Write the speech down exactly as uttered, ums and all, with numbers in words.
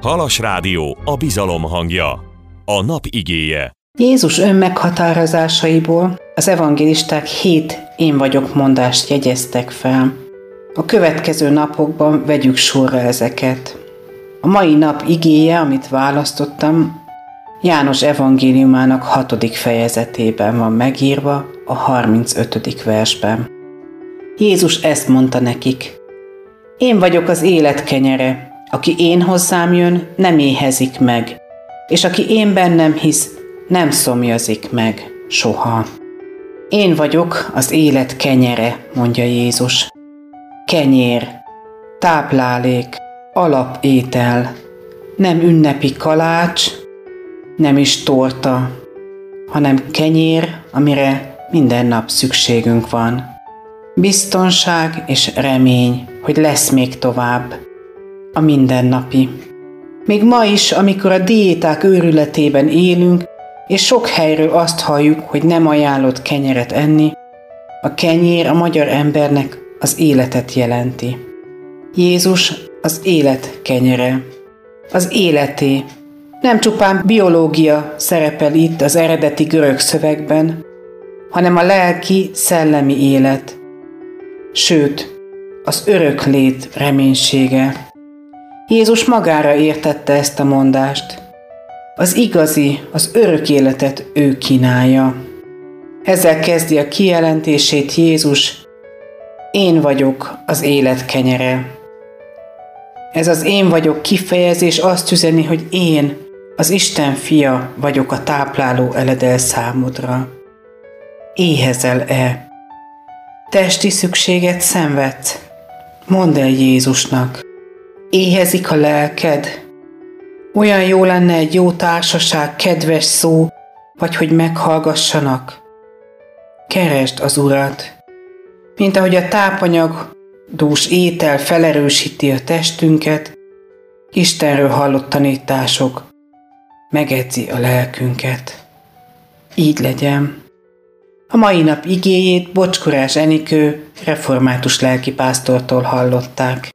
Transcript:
Halas Rádió, a bizalom hangja. A nap igéje. Jézus önmeghatározásaiból az evangélisták hét én vagyok mondást jegyeztek fel. A következő napokban vegyük sorra ezeket. A mai nap igéje, amit választottam, János evangéliumának hatodik fejezetében van megírva, a harmincötödik versben. Jézus ezt mondta nekik: Én vagyok az élet kenyere, aki én hozzám jön, nem éhezik meg, és aki én bennem hisz, nem szomjazik meg soha. Én vagyok az élet kenyere, mondja Jézus. Kenyér, táplálék, alapétel, nem ünnepi kalács, nem is torta, hanem kenyér, amire minden nap szükségünk van. Biztonság és remény, hogy lesz még tovább. A mindennapi. Még ma is, amikor a diéták őrületében élünk, és sok helyről azt halljuk, hogy nem ajánlott kenyeret enni, a kenyér a magyar embernek az életet jelenti. Jézus az élet kenyere. Az életé. Nem csupán biológia szerepel itt az eredeti görög szövegben, hanem a lelki, szellemi élet. Sőt, az örök lét reménysége. Jézus magára értette ezt a mondást. Az igazi, az örök életet ő kínálja. Ezzel kezdi a kijelentését Jézus: Én vagyok az élet kenyere. Ez az én vagyok kifejezés azt üzeni, hogy én, az Isten fia vagyok a tápláló eledel számodra. Éhezel-e? Testi szükséget szenvedsz? Mondd el Jézusnak. Éhezik a lelked? Olyan jó lenne egy jó társaság, kedves szó, vagy hogy meghallgassanak. Keresd az Urat. Mint ahogy a tápanyagdús étel felerősíti a testünket, Istenről hallott tanítások megedzi a lelkünket. Így legyen. A mai nap igéjét Bocskorás Enikő református lelkipásztortól hallották.